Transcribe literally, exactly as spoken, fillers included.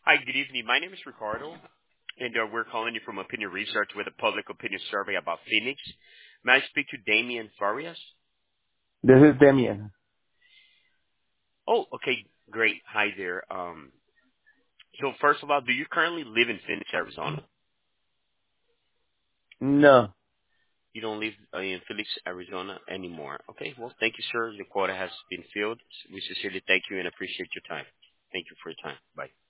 Hi, good evening. My name is Ricardo, and uh, we're calling you from Opinion Research with a public opinion survey about Phoenix. May I speak to Damian Farias? This is Demian. Oh, okay, great. Hi there. Um, so first of all, do you currently live in Phoenix, Arizona? No. You don't live uh, in Phoenix, Arizona anymore. Okay, well, thank you, sir. The quota has been filled. We sincerely thank you and appreciate your time. Thank you for your time. Bye.